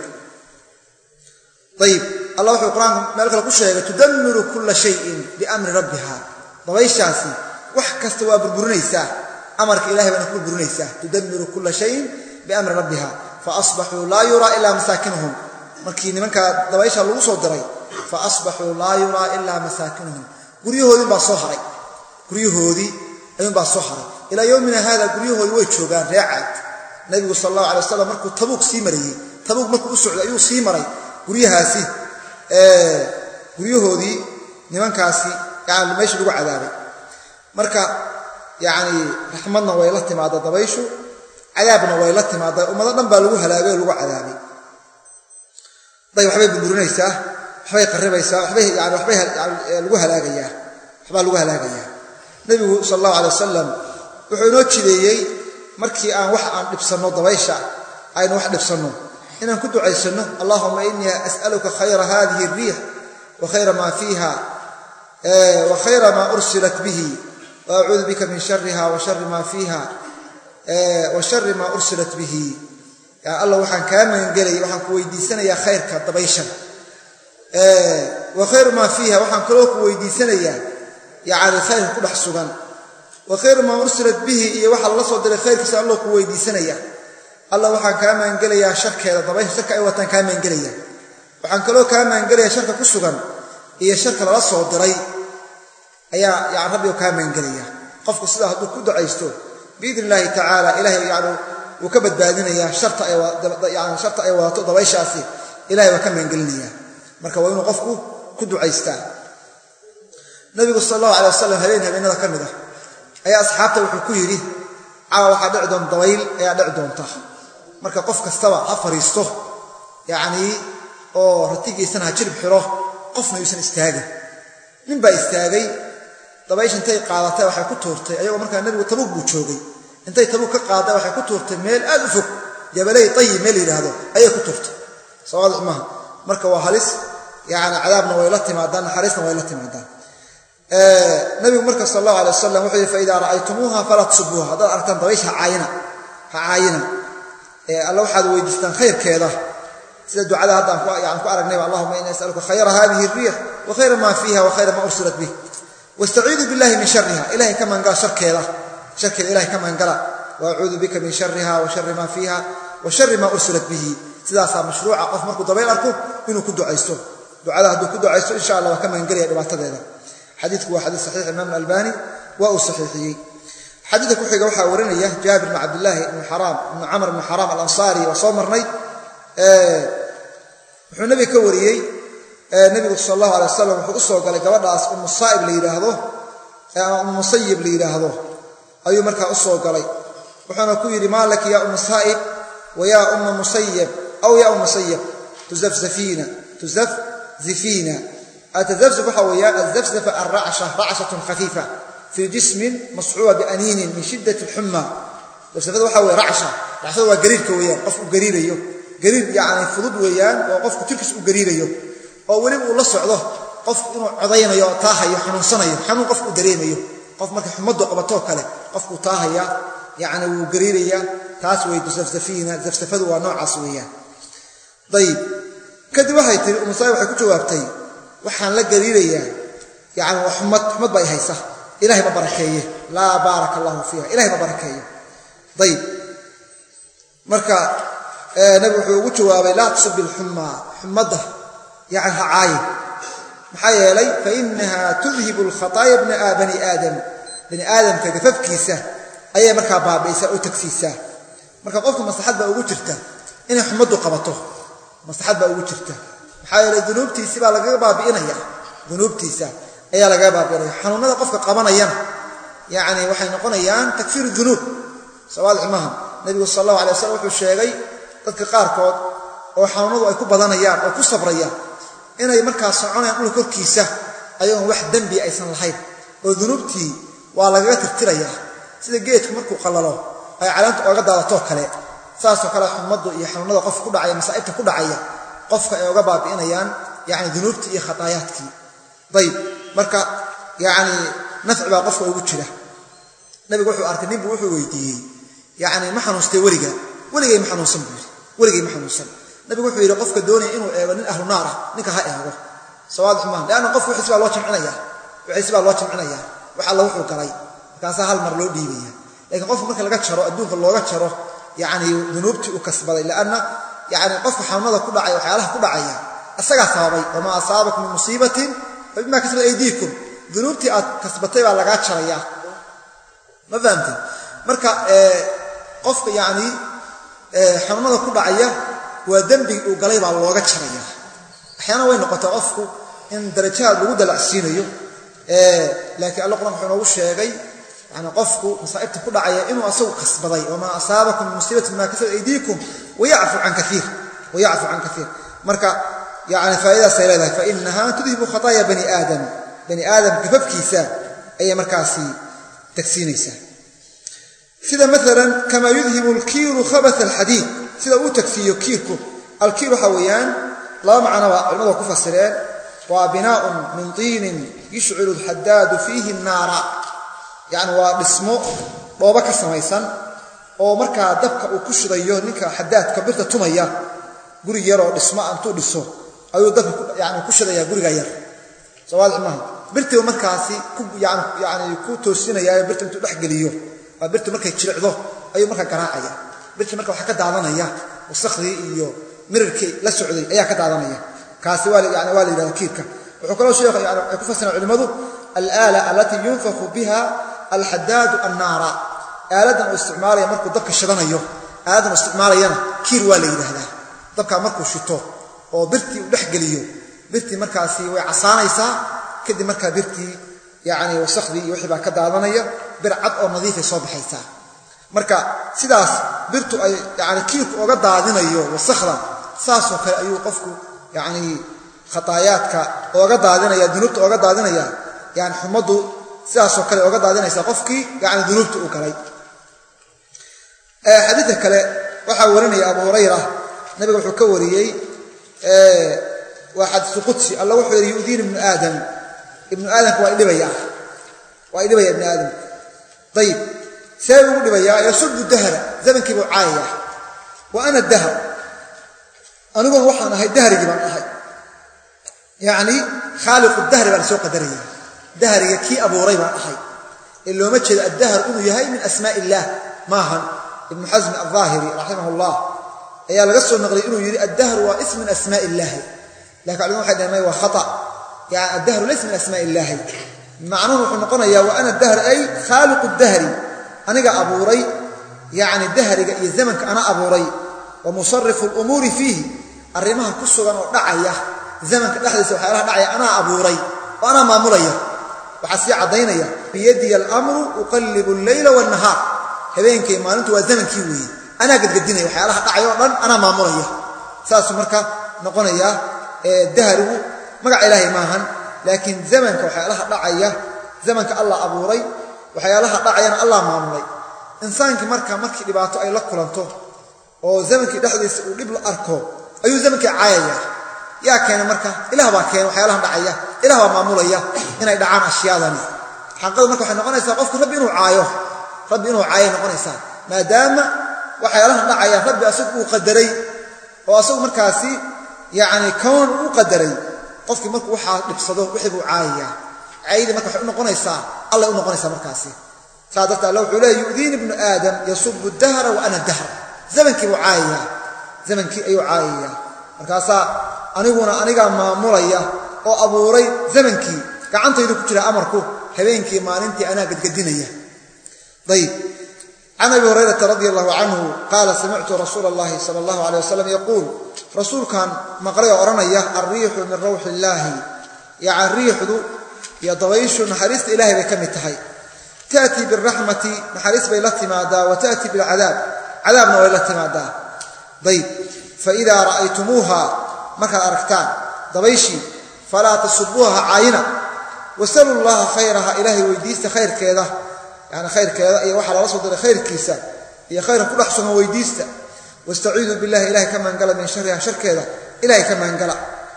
ayib allah wuxuu qur-aanka meel kale ku sheegay tudammiru kulla shayin biamri rabbiha dabayshaasi wax kasta waa burburinaysaa amarka ilahay baana ku burburinaysaa tudammiru kulla shayin biamri rabbiha fa asbaxuu laa yuraa ilaa masaakinuhum markii nimankaa dabaysha lagu soo diray fa asbaxuu laa yuraa ilaa masaakinuhum guryahoodii baa soo haray guryahoodii ayuunbaa soo haray ilaa yowmina haada guryahoodii way joogaan ree caad nabigu sala allahu alay wasalam markuu tabuuq sii marayey tabuuq markuu u socday ayuu sii maray guryahaasi guryahoodii nimankaasi yani meesha lagu cadaabay marka yacni raxmadna way la timaadaa dabayshu cadaabna way la timaadaa ummado dhan baa lagu halaagay oo lagu cadaabay day waxbay burburinaysaa waxbay qaribaysaa waxbay lagu halaagayaa waxbaa lagu halaagayaa nebigu sala allahu alay wasalam wuxuu inoo jideeyey markii aan wax aan dhibsanno dabaysha aynu wax dhibsanno inaan ku ducaysanno allahuma innii as'aluka khayra hadihi alriix wa khayra maa fiiha wa khayra maa ursilat bihi wa acuudu bika min shariha wa shari maa fiiha wa shari maa ursilat bihi yaa allah waxaan kaa magangelaya waxaan ku weydiisanayaa khayrka dabayshan wa khayru maa fiiha waxaan kaloo ku weydiisanayaa yacni khayrka ku dhex sugan wa khayru maa ursilat bihi iyo waxa lala soo diray khayrkiisa allah ku weydiisanaya allah waxaan kaa maangelayaa sharkeeda dabaysha sharka ay wataan kaa maangelaya waxaan kaloo kaa maangelayaa sharka ku sugan iyo sharka lala soo diray ayaa yani rabbigu kaa maangelaya qofku sidaa hadduu ku ducaysto biidni illaahi tacaala ilahay yani wuu ka badbaadinayaa sharta ay wadato dabayshaasi ilahay waa ka maangelinaya marka waa inuu qofku ku ducaystaa nabigu sallallahu alayhi wasallam habeenada kamida ayaa asxaabta wuxuu ku yiri waxa dhici doon dabayl ayaa dhici doonta marka qof kastaba ha fariisto yaani oo ratigiisana ha jirib xiro qofna yuusan istaagin nin baa istaagay dabaysh intay qaadatay waxay ku tuurtay ayagoo markaa nabigu Tabuk buu joogay intay Tabuk ka qaaday waxay ku tuurtay meel aad u fog jabalay tayyib meel yiraahdo ayay ku tuurtay sawad maaha marka waa halis yaani cadaabna way la timaadaan xariisna way la timaadaan nabigu marka sallallahu alayhi wasallam wuxuu fa idha ra'aytumuha fala tusbuha hada arkan dabaysh ha caayina Allah waxaad weydiistaan khayrkeeda sida ducada hadda aan ku aragnay Allahumma inna nas'aluka khayra hadhihi ar-rih wa khayra ma fiha wa khayra ma ursilat bih واستعيذ بالله من شرها إلهي كما قال شرك إلهي كما قال وأعوذ بك من شرها وشر ما فيها وشر ما أرسلت به سلاسة مشروعة قف مركو ضبيل أركو إنه كدو عيسو دعاء هدو كدو عيسو إن شاء الله وكما ينقل يا إبعاد هذا حديثك هو حديث صحيح الإمام الألباني وصحيحي حديثك وحي قوحة ورنية جابر بن عبد الله بن حرام بن عمر بن حرام الأنصاري وصومرني النبي كوريي النبي صلى الله عليه وسلم wuxuu soo galay gabadhaas Musaib la yiraahdo Musayyib la yiraahdo ayuu markaa u soo galay wuxuuna ku yiri maalaki ya Musaib wa ya Musayyib aw ya Musayyib tuzafzifina atazafzif hawiya azafzaf ar-ra'sha ra'shatun khafifa fi jism mas'uba bi anin min shiddati al-humma tuzafzif waxa way ra'sha waa gariirka weeyaan qof u gariirayo gariir yaani fudud weeyaan oo qofku tirkiis u gariirayo oo wali uu la socdo qof inuu codaynayo taahayo xanuunsanayo xanuun qof uu dareemayo qof marka xumadu qabato kale qofku taahaya yaani uu gariiraya taas way dusafsafina zafsafadu waa noocaas weeyaan dayib kadib waxay tiri Musaayib waxay ku jawaabtay waxaan la gariirayaa yaani xumad bay haysa ilaahay ma barakeeye la barakallahu fiha ilaahay ma barakeeye dayib marka nabi wuxuu ugu jawaabay la tusbil humada يعني هعاي محايا لي فإنها تذهب الخطايا بني آدم كجففكيسة أي مركا بابيسة أو تكسيسة مركا قفت مصلحات بقى وجرته إني حمدوا قبطه مصلحات بقى وجرته محايا لي ذنوبتي سبا لقى بابينا ذنوبتي سا أي لقى بابينا حنونا قفك قبنا يعني وحين نقول تكفير الذنوب سواء العمام النبي صلى الله عليه وسلم الشيغي dadka qaarkood oo xanuunadu ay ku badanayaan oo ku sabrayaan inay markaa soconayaan dhul korkiisa ayaan wax dambi aysan lahayn oo dunubtii waa laga tirtirayaa sida geedku markuu qalalo ay calaamad uga daadato kale saas oo kale xumadu iyo xanuunada qof ku dhacay masaa'ibta ku dhacaya qofka ay uga baabiinayaan yaani dunubtii iyo khataayadkii dayib marka yaani nafci baa qofka ugu jira nabigu wuxuu arkay nin buu wuxuu weydiiyay yaani ma xanuustay waligay ma xanuunsan waligay ma xanuunsan nabigu wuxuu yiri qofka doonaya inuu eego nin ahlu naar ah ninka ha eego sawaad xumaan laana qofku xisba loo jimcinaya waxa la wuxuu galay kaas hal mar loo dhiibaya laakiin qofku marka laga jaro adduunka looga jaro yaani dunuubtii uu kasbaday laana yaani qofka xanuunada ku dhacay waxyaalaha ku dhacaya asaga sababay wama asaabakum min musibatin fabima kasabat aydiikum dunuubtii aad kasbatay baa laga jaraya ma fahamtay marka qofka yaani xanuunada ku dhacaya waa dambi uu galay baa looga jaraya axyaana way noqotaa qofku in darajaad lagu dalacsiinayo laakiin Allah quraan wuxuu noogu sheegay yani qofku masaa'ibta ku dhacaya inuu asagu kasbaday wama asaabakum min musibatin ma kasabat aydiikum wa ya'fu an kathir marka yani faa'ida sayleedahay fa innaha tudhibu khataaya bani aadam kafafkiisa ay markaasi tagsiinaysa sida مثلا كما يذهب الكير خبث الحديد sida uu tagsiyo kiirku alkiir waxa weeyaan laba macno culimadu ku fasireen waa binaa'un min tiin yash'ulu al-haddad fihi an-nara yani waa dhismo dhooba ka samaysan oo marka dabka uu ku shidayo ninka haddadka birta tumaya guri yar oo dhismo aantu dhiso ayuu dabka yani ku shidaya guriga yar sawaad maaha birtu markaasi ku yani ku toosinaya birtu intuu dhex galiyo birtu markay jiricdo ayuu marka garaacaya birtu marka waxa ka daadanaya wasaqdi iyo mirarkii la socday ayaa ka daadanaya kaasi waa yani waa leeyahay kiirka wuxuu kala sheekh yani ku fasirna culimadu al-ala allati yunfakhu biha al-haddad an-nara aaladan oo isticmaalaya markuu dabka shidanayo aaladan isticmaalayana kiir waa leeyahay dabka markuu shito oo birtii u dhex galiyo birtii markaasi way casaanaysaa kadib marka birtii yani wasakhdii iyo wixii baa ka daadanaya bir cad oo nadiifay soo baxaysaa marka sidaas birtu ay yani kiirku oga daadinayo wasakhda saasoo kale ayuu qofku yani khataayaadka oga daadinaya dunuubta oga daadinaya yani xumadu sidaasoo kale oga daadinaysa qofkii yani dunuubta uu galay xadiidka kale waxaa warinaya abu hurayra nabiga wuxuu ka wariyey waa xadiisu qudsi alla wuxuu yidhi yu'diini ibnu aadamka waa idhibaya ibnu aadamka ayib see ugu dhibayaa yasubu dahra zamankii buu caayaya wa ana dahr aniguna waxaan ahay dahrigii baan ahay yani khaaliqu dahri baa la soo qadaraya dahriga kii abuuray baan ahay ee looma jeedo addahr inuu yahay min asmaa illaah maahan ibnu xasmi alظaahiri raximah llah ayaa laga soo naqliyay inuu yidhi addahru waa ism min asmaa illaahi lakin culimadu waxay dhaheen may waa khata yani addahru laysa min asmaa illaahi macnuhu wuxuu noqonayaa wa ana dahr ay khaaliqu dahri aniga abuuray yani dahriga iyo zamanka ana abuuray wa musarifu lumuuri fiihi arrimaha ku sugan oo dhacaya zamanka dhexdiisa waxyaalaha dhacaya anaa abuuray oo anaa maamulaya waxaa sii caddaynaya biyadiya alamru uqallibu alleyla waannahaar habeenkay maalintu waa zamankii weeye anaa gadgadinaya waxyaalaha dhacaya o dhan anaa maamulaya saasuu marka noqonaya dahrigu magac ilaahay maahan laakiin zamanka waxyaalaha dhacaya zamanka allah abuuray waxyaalaha dhacayana allah maamulay insaankii markii dhibaato ay la kulanto oo zamankii dhexdiisa uu dhib la arko ayuu zamankii caayaya yaa keena marka ilaah baa keena waxyaalahan dhacaya ilaah baa maamulaya inay dhacaan ashyaadani xaqadu marka waxay noqonaysaa qofku rabbi inuu caayo noqonaysaa maadaama waxyaalahan dhacaya rabbi asagu uu qadaray oo asagu markaasi yani kown uu qadaray qofkii markuu waxaa dhibsado wixii buu caayayaa caayadii marka waxay u noqonaysaa allay u noqonaysaa markaasi saa darta alla wuxuu leeya yu'diini ibnu aadam yasubu dahra wa ana dahr zamankii buu caayayaa zamankii ayuu caayayaa markaasaa anigaa maamulaya oo abuuray zamankii gacantaydu ku jira amarku habeenkii maalintii anaa gadgadinaya ayib can abi hurayrata radi allahu canhu qaala samictu rasuula allahi sala allahu alay wasalam yaquul rasuulkan maqlay oo odhanaya alriixu min rawxi illaahi yani riixdu iyo dabayshu naxariista ilahay bay ka mid tahay ta'tii biraxmati naxariis bay la timaadaa wa ta'tii bilcadaab cadaabna way la timaadaa ayib faidaa ra'aytumuuha markaad aragtaan dabayshii falaa tasubuuha caayina wasalu llaha khayraha ilaahay weydiista khayrkeeda yani khayrkeeda iyo waxaa lala soo diray khayrkiisa iyo khayrka ku dhex sugan weydiista wastaciiduu billahi ilahay ka maangala min shariha sharkeeda ilahay ka maangala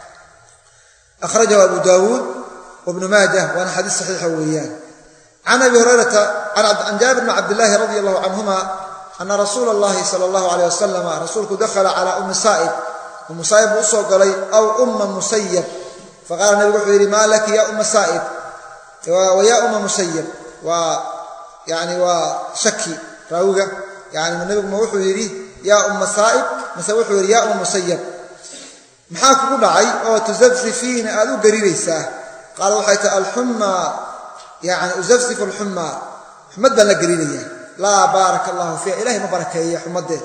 akhrajahu abu daawuud wabnu maajah waana xadiis saxiixa weeyaan can abi hurayrata can jaabir bni cabdillaahi radi allahu canhuma ana rasuula allahi sala allahu alayh wasalam rasuulku dakhala calaa ummi saa'ib ummu saa'ib buu usoo galay aw umma musayab faqaala nabigu wuxuu yidhi maa laki ya umma saa'ib wa ya umma musayab waa shaki raawiga yani nabigu ma wuxuu yidhi yaa umma saa'ib mase wuxuu yidhi yaa umma musayab maxaa kugu dhacay oo tuzafsifiina aad u gariiraysaa qaala waxay tahay alxummaa yani uzafsifu alxummaa xumad baan la gariiraya laa baaraka allahu fiiha ilahay ma barakeeya xumadee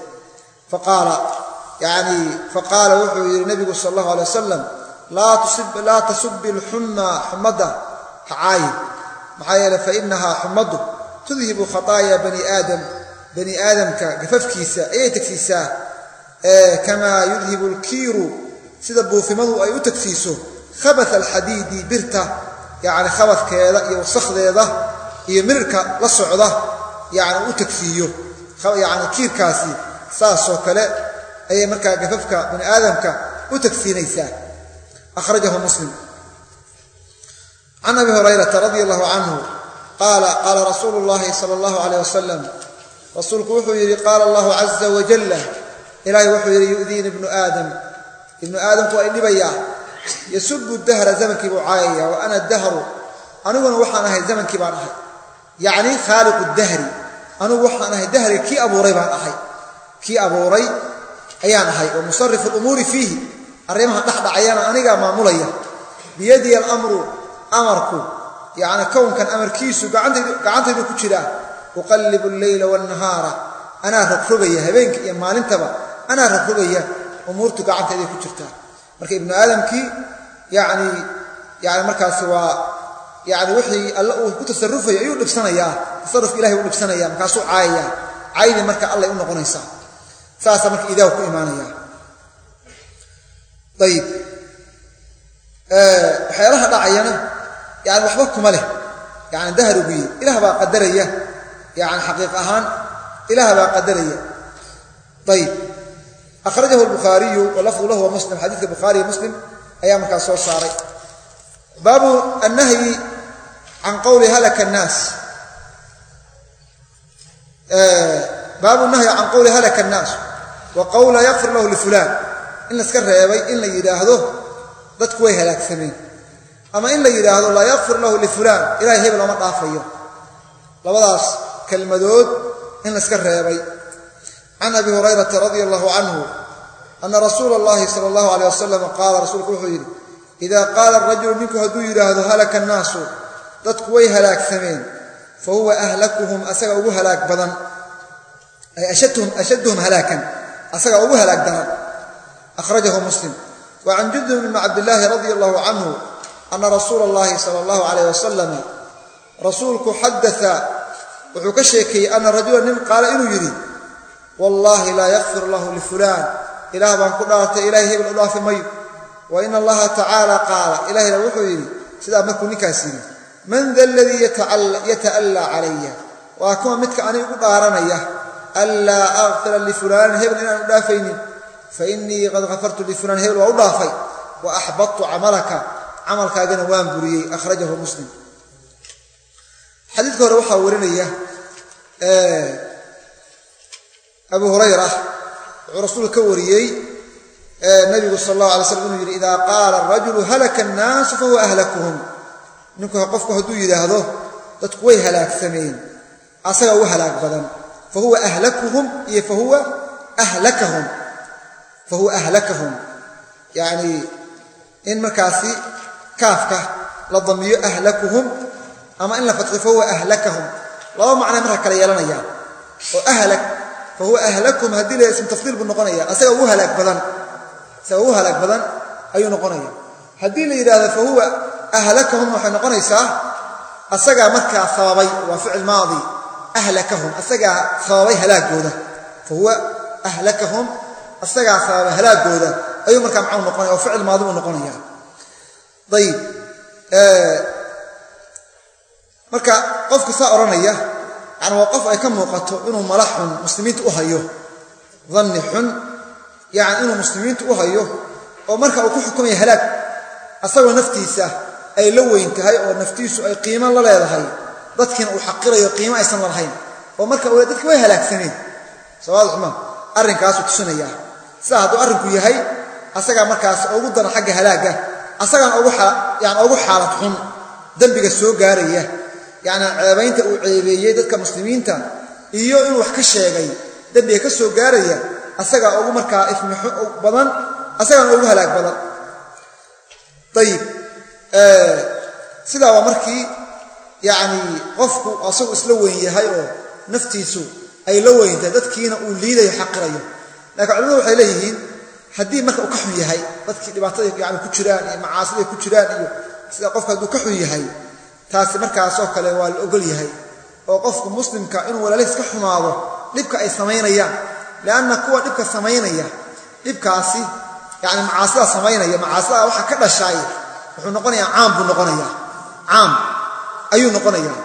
faqaala wuxuu yidhi nabigu sal allahu alay wasalam laa tasubi alxummaa xumadda ha caayin maxaa yeele fainahaa xumaddu tudhibu khataaya bani aadamka gafafkiisa ayay tagsiisaa kamaa yudhibu alkiiru sida buufimadu ay u tagsiiso khabath alxadiidi birta yani khabadkeeda iyo wasakdeeda iyo mirirka la socda yani u tagsiiyo yani kiirkaasi saasoo kale ayay markaa gafafka bani aadamka u tagsiinaysaa akhrajahu muslim can abi hurayrata radi allahu canhu qaala rasuulu llahi sala allahu alayh wasalam rasuulku wuxuu yidhi qaala allahu caza wajalla ilaahay wuxuu yidhi yu'diini ibnu aadamku waa idhibayaa yasubu dahra zamankii buu caayaya wa ana dahru aniguna waxaan ahay zamankii baan ahay yacni khaaliqu dahri anigu waxaan ahay dahri kii abuuray baan ahay kii abuuray ayaan ahay wa musarifu lumuuri fiihi arrimaha dhexdhacayana anigaa maamulaya biyadii alamru amarku yani kownkan amarkiisu gacantaydu ku jiraa uqallibu alleyla waannahaara anaa rogrogaya habeenka iyo maalintaba anaa rogrogaya umuurtu gacantayday ku jirtaa marka ibnu aadamkii yani markaasi waa yani wixii alla uu ku tasarrufayo ayuu dhibsanayaa tasarrufka ilahay uu dhibsanayaa markaasuu caayayaa caydii marka allay u noqonaysaa saasaa marka idaahu ku imaanaya ayib waxyaalaha dhacayana yani waxba kuma leh yani dahrugiyi ilaah baa qadaraya yani xaqiiq ahaan ilaah baa qadaraya ayib akhrajahu albukhaariyu walafdu lahu wa muslim xadiidka bukhaariyo muslim ayaa markaas soo saaray baabu annahyi can qawli halaka annaas baabu nahyi can qawli halaka annaas wa qawla yakfir lahu lifulaan in laska reebay in la yidhaahdo dadku way halaagsameen ama in la yidhaahdo laa yakfir lahu lifulaan ilahay hebel ooma dhaafayo labadaas kelmadood in laska reebay can abi hurayrata radia allahu canhu ana rasuula allahi sala allahu alayh wasalam qaala rasuulku wuxuu yidhi idaa qaala arajulu ninku hadduu yidhaahdo halaka annaasu dadku way halaagsameen fa huwa ahlakuhum asaga ugu halaag badan ay ashadduhum halaakan asaga ugu halaag daran akhrajahu muslim wa can jundub bni cabdillaahi radia allahu canhu ana rasuula allahi sala allahu alayh wasalam rasuulku xadaa wuxuu ka sheekeeyey ana rajula nin qaala inuu yidhi wallaahi laa yakfir lahu lifulaan ilaah baan ku dhaartay ilahay hebel u dhaafi mayo wa ina allaha tacaala qaala ilahayna wuxuu yidhi sidaa markuu ninkaas yidhi man da aladii yata'allaa calaya waa kuwa midka aniga ugu dhaaranaya anlaa akfira lifulaanin hebel inaan u dhaafaynin fa innii qad kafartu lifulaan hebel waa u dhaafay wa axbadtu camalaka camalkaagana waan buriyey akhrajahu muslim xadiidka hore waxaa warinaya abu hurayra wuxuu rasuulka ka wariyey nabigu sal allahu alay slam inuu yidhi idaa qaala arajulu halaka annaasu fahuwa ahlakuhum ninku qofku hadduu yidhaahdo dadku way halaagsameen asaga ugu halaag badan fahuwa ahlakuhum iyo fahuwa ahlakahum yani in markaasi kaafka la damiyo ahlakuhum ama in la fatxo fahuwa ahlakahum laba macnay marka kale yeelanayaan oo ahlak fahuwa ahlakum haddii la ism tafdiil buu noqonaya asaga ugu halaag badan ayuu noqonaya haddii la yidhaahdo fahuwa ahlakahum waxay noqonaysaa asagaa markaa sababay waa ficil maadi ahlakahum asagaa sababay halaagooda fahuwa ahlakahum asagaa sababay halaagooda ayuu markaa macnu noqonaya oo ficil maadi buu noqonaya ayib marka qofka saa odhanaya yani waa qof ay ka muuqato inuu mala xun muslimiinta u hayo danni xun yani inuu muslimiinta u hayo oo marka uu ku xukumaya halaag asagoo naftiisa ay la weyn tahay oo naftiisu ay qiimo la leedahay dadkiina uu xaqirayo qiimo aysan la lahayn oo marka uu dadki way halaagsameen sawaad xumaan arrinkaasuu tusinayaa sidaa hadduu arrinku yahay asagaa markaas ugu dana xagga halaaga asagaan ugu xaalad xun dembiga soo gaaraya yani ceebaynta uu ceebeeyey dadka muslimiinta iyo inuu wax ka sheegay dembiga ka soo gaaraya asagaa ugu markaa ifmi badan asagaana ugu halaag badan ayib sidaa waa markii yani qofku asagu isla weyn yahay oo naftiisu ay la weyntahay dadkiina uu liidayo xaqirayo laakiin culimadu waxay leeyihiin haddii marka uu ka xun yahay dadkii dhibaatada yani ku jiraan iyo macaasida ku jiraan iyo sida qofka hadduu ka xun yahay taasi markaasoo kale waa la ogol yahay oo qofku muslimka inuu walaalihiis ka xumaado dhibka ay samaynayaan lianna kuwa dhibka samaynaya dhibkaasi yani macaasida samaynaya macaasida waxa ka dhashay wuxuu noqonayaa caam buu noqonayaa caam ayuu noqonayaa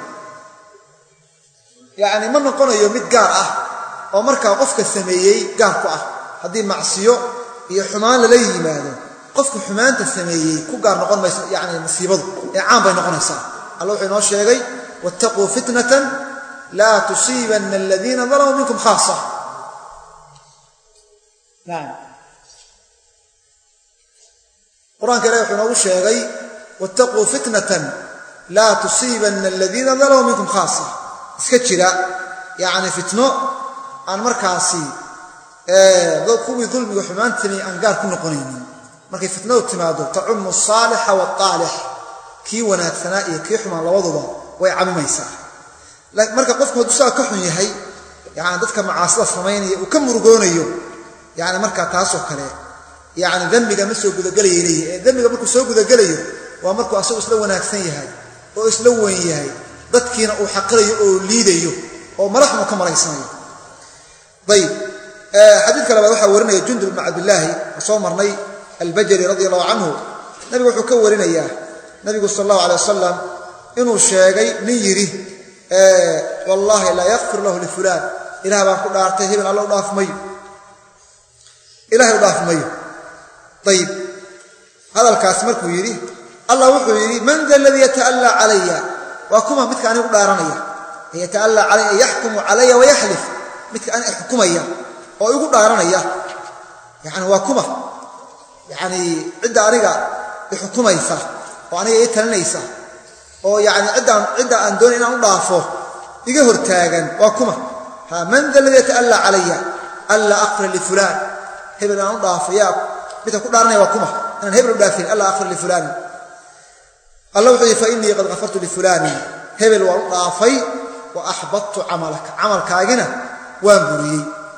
yani ma noqonayo mid gaar ah oo markaa qofka sameeyey gaar ku ah haddii macsiyo iyo xumaan lala yimaado qofku xumaanta sameeyey ku gaar noqon mayso yani masiibadu ee caam bay noqonaysaa alla wuxuu inoo sheegay wattaquu fitnatan laa tusiibanna aladiina dalamuu minkum khaasa qur-aanka ilahi wuxuu inoogu sheegay wattaquu fitnatan laa tusiibanna aladiina dalamuu minkum khaasa iska jira yani fitno aan markaasi kuwii dulmiga xumaan samey aan gaar ku noqonaynin markay fitnadu timaado tacumu asaalixa waalaalix kii wanaagsanaa iyo kii xumaan labaduba way camimaysaa marka qofku hadduu saa ka xun yahay yani dadka macaasida samaynaya uu ka murugoonayo yani markaa taasoo kale yani dembiga ma soo gudagelayay leeyihi ee dembiga markuu soo gudagelayo waa markuu asagu isla wanaagsan yahay oo isla weyn yahay dadkiina uu xaqirayo oo liidayo oo madaxna ka maraysanayo dayib xadiidka labaad waxaa warinaya Jundub ibn Abdullah soo marnay al-Bajali radiyallahu anhu nabigu wuxuu ka warinayaa nabigu sallallahu alayhi wasallam inuu sheegay nin yiri wallahi la yaghfir lahu li fulan ilaah baan ku dhaartay hebel alla u dhaafmayo ilaahay u dhaafmayo dayib hadalkaas markuu yiri Allah wuxuu yiri man dal ladhi yata'alla alayya wa kuma midka anigu dhaaranaya yata'alla alayya yahkumu alayya wa yahlif midka aan xukumaya oo igu dhaaranaya yani waa kuma yani cidda aniga xukumaysa oo aniga ay talinaysa oo yani cidda aan doonay inaan u dhaafo iga hortaagan waa kuma ha man dal ladhi yata'alla alayya alla aqra li fulan hebel aan u dhaafo yaa midka ku dhaaranaya waa kuma inaan hebel u dhaafin alla aqra li fulan الله وحي فإني قد غفرت لفلان هبل والضافي وأحبطت عملك عاقنا وانبري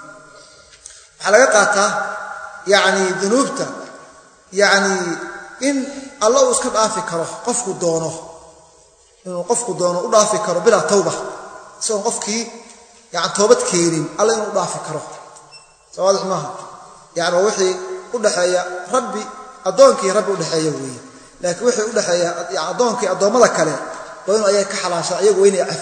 حلقاتها يعني ذنوبته يعني إن الله اسكت آفكره قفك دونه إنه قفك دونه أضافكره بلا توبة سواء قفك يعني توبة كيرين الله إنه أضافكره سواء معها يعني وحي أضحي ربي أدونك ربي أضحي وي لكن وحي أدحيا أدونك أدومada kale waa inuu ay ka xalaashaa iyagu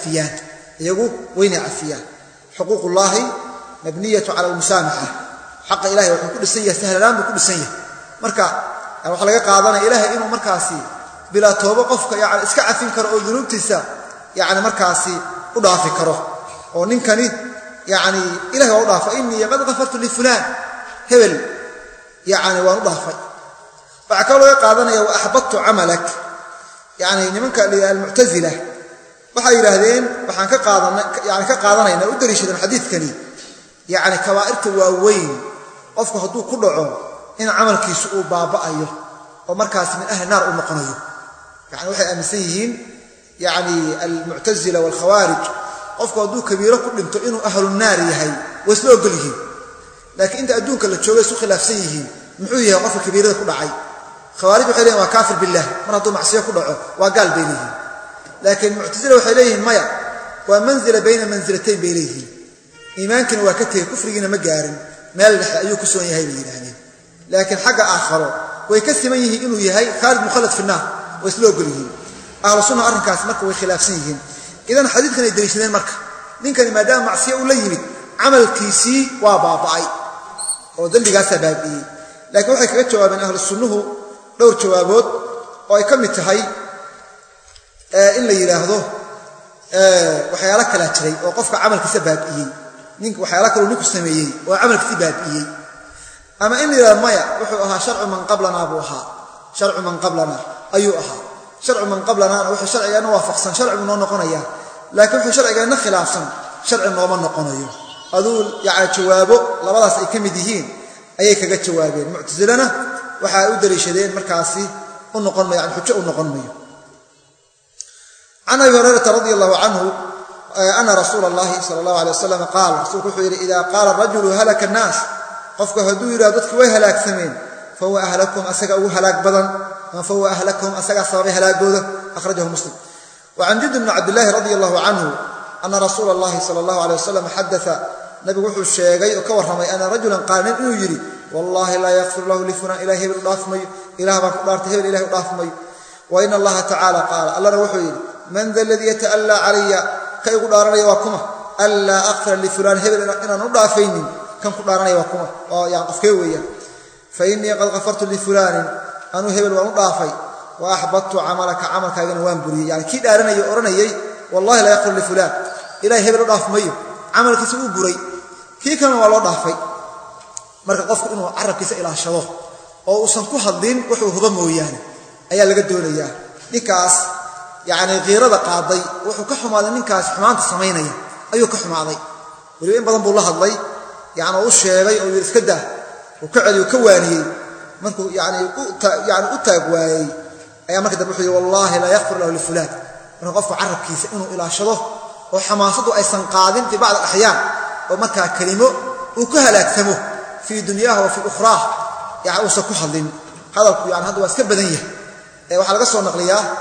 weyn afiyaan xuquuq Allah mabniyatu ala al-musamaha xaq Ilaahay wuxuu ku dhisan yahay sahlan buu ku dhisan yahay marka waxa laga qaadanaya Ilaahay inuu markaasi bila tooba qofka yaani iska afin karo oo dunuubtiisa yaani markaasi u dhaafi karo oo ninkani yaani Ilaahay u dhaafa inni qad ghafartu li fulan hebel yaani waan u dhaafay فعكوا قادنا وأحبطت عملك يعني نمك المعتزلة وحي لهذين وحن كقادنا يعني كقادنا إنه أدري شيء الحديث كني يعني كوائرت ووين أفقه هدو كل عام إن عملك يسوء بابا أيه ومركز من أهل النار المقنيه يعني وحي أمسيين يعني المعتزلة والخوارج أفقه هدو كبيرة كلهم إنه أهل النار يهي ويسلوا قلهم لكن أنت أدونك اللي تشوفه سوق خلافسيهم محوية قفل كبيرة كل عاي خوارج وحيلين وكافر بالله مرضوا معصية كله وقال بينهم لكن معتزلة وحيلين ميا ومنزل بين منزلتين بينهم إيمان كان وكته كفرين مجارن مال أيوك سوى يهي بينهم لكن حاجة آخر ويكسي من يهي إنه يهي خالد مخلد في النار ويسلوه قلهم أهل السنة أرن كاس مركة وخلاف سيهم إذن حديث كان يدريشنين مركة من كان مادام معصية وليمت عمل كيسي وبابعي ودل قاسة بابي لكن وحي كغا جوابان أهل السنة dhowr jawaabood oo ay kamid tahay in la yiraahdo waxyaalo kala jiray oo qofka amalkiisa baabiyay ninka waxyaalo kale uu ku sameeyay oo amalkiisa baabiyay ama in la yiraahdo maya wuxuu ahaa sharcu man qablana buu ahaa sharcu man qablana ayuu ahaa sharcu man qablana wuxuu sharciga waafaqsan sharcigu noo noqonaya laakiin wuxuu sharciga khilaafsan sharci nooma noqonayo aduu yaay jawaabo labadaas ay kamid yihiin ayay kaga jawaabeen mu'tazilana waxa u daliishadeen markaasi u noqon ma yaani xujo u noqon mayo ana Hurayrah radiyallahu anhu anna rasuulullah sallallahu alayhi wasallam qaal rasuulku wuxuu yiri ida qaala rajulu halaka an-nas qofka haduu yiraahdo dadku way halaagsameen fa huwa ahlakum asaga u halaag badan fa huwa ahlakum asaga sabab halaagooda akhrajahu muslim wa an Jundub ibn Abdullah radiyallahu anhu anna rasuulullah sallallahu alayhi wasallam hadatha nabigu wuxuu sheegay oo ka waramay ana rajulan qaanin inuu yiri والله لا يغفر له لفلان إلهي بالضافمي إله بقدرته إلهي بالضافمي وإن الله تعالى قال الله روحي من ذا الذي يتألى علي كي قدرني وكما ألا أغفر لفلان هبل إن نضافيني كم قدرني وكما يعني قفكوية فإني قد غفرت لفلان أنو هبل ونضافي وأحبطت عملك أجن وانبري يعني كي دارني أورني والله لا يغفر لفلان إلهي هبل ضافمي عملك سوء بري كي كان والله ضافي marka qofku inuu arabkiisa ilaashado oo uusan ku hadlin wuxuu huba mooyaan ayaa laga doonayaa ninkaas yaani qiirada qaaday wuxuu ka xumaaday ninkaas xumaanta sameynaya ayuu ka xumaaday wali in badan buu la hadlay yaani uu sheegay oo iska daa oo ka celiyo ka waaniyay markuu yaani u taag waayay ayaa marka dib wuxuu wallahi la yaghfir lahu li fulan marka qofku arabkiisa inuu ilaashado oo xamaasadu aysan qaadin fi bacd al-ahyaan oo marka kalimo uu ka halaagsamo في دنياه وفي أخراه يعني وسكو حلين هذا يعني هذا واسك بدنيه waxa laga soo naqliyaa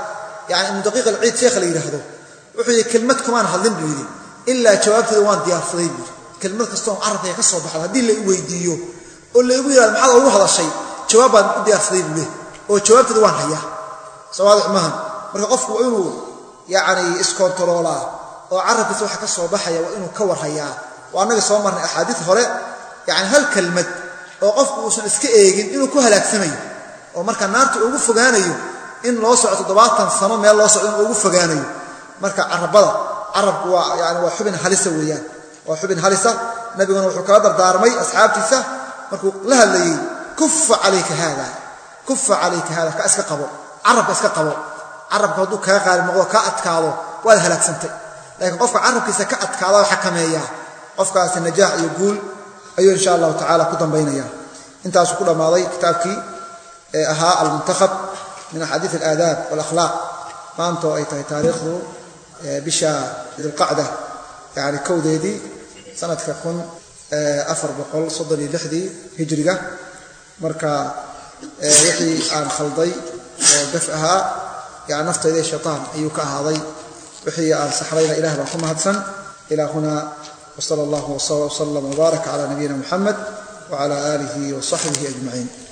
يعني ابن دقيق العيد شيخ اللي يراهدو وحي كلمتكم أنا هذين بيدي إلا جوابت وان ديار فضيل كلمة كستون عرفة يكسر بحالها دي اللي ويديو واللي يقول المحل أروح هذا الشيء جوابا ديار فضيل له وجوابت وان هيا سواء معهم مرة قفوا إنه يعني إسكونترولا وعرفت وح كسر بحيا وإنه كور هيا وأنا قصوا مرة أحاديث هراء يعني هالكلمة وقفوا وصل إسكاجين إنه كهلاك ثمين ومركا النار توقف فجانيو إن الله سعى تضباطا صنم ما الله سعى توقف فجانيو مركا عرب يعني وحبن هلسة ويان وحبن هلسة نبي ونوح كادر دارمي أصحاب تسا مركو لها اللي كف عليك هذا كأسك قبو عرب أسك قبو عرب كودو كغال مغو كأتكالو ولا هلاك سنتي لكن قفك عرب كيسا كأتكالو وحكمية قفك النجاح يقول أيوه إن شاء الله تعالى كتن بينيا انت أسكول ماضي كتابك أها المنتخب من أحاديث الآداب والأخلاق ما أنتو أي تاريخه بشا ذي القعدة يعني كوديدي سنة كون أفر بقول صدري لحدي هجرية مركا وحي عن خلضي دفعها يعني نفط إليه الشيطان أيوك هذي وحي عن سحرين إله بحكم هدسن إلى هنا وصلى الله وسلم وبارك على نبينا محمد وعلى آله وصحبه أجمعين.